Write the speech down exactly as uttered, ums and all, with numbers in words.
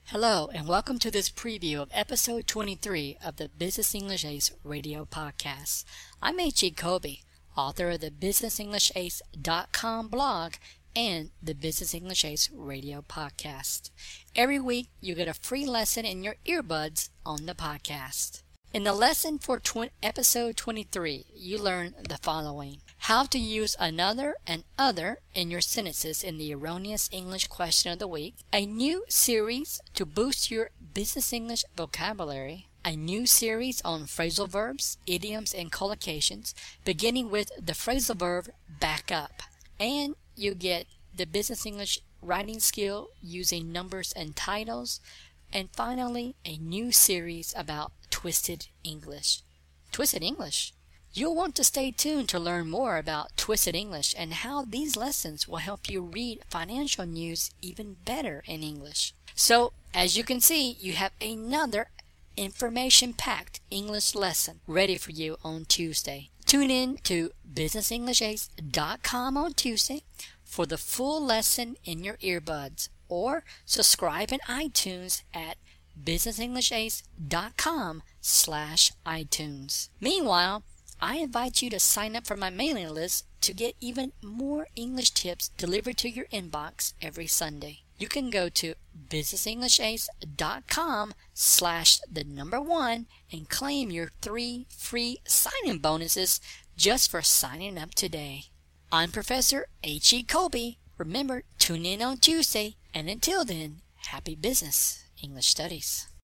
Hello, and welcome to this preview of episode twenty-three of the Business English Ace radio podcast. I'm H E. Kobe, author of the business english ace dot com blog and the Business English Ace radio podcast. Every week, you get a free lesson in your earbuds on the podcast. In the lesson for tw- episode twenty-three, you learn the following. How to use another and other in your sentences in the erroneous English question of the week. A new series to boost your business English vocabulary. A new series on phrasal verbs, idioms, and collocations, beginning with the phrasal verb back up. And you get the business English writing skill using numbers and titles. And finally, a new series about Twisted English. Twisted English? You'll want to stay tuned to learn more about Twisted English and how these lessons will help you read financial news even better in English. So, as you can see, you have another information-packed English lesson ready for you on Tuesday. Tune in to business english ace dot com on Tuesday for the full lesson in your earbuds, or subscribe in iTunes at business english ace dot com slash iTunes. Meanwhile, I invite you to sign up for my mailing list to get even more English tips delivered to your inbox every Sunday. You can go to business english ace dot com slash the number one and claim your three free sign-in bonuses just for signing up today. I'm Professor H E. Kobe. Remember, tune in on Tuesday, and until then, happy business English studies.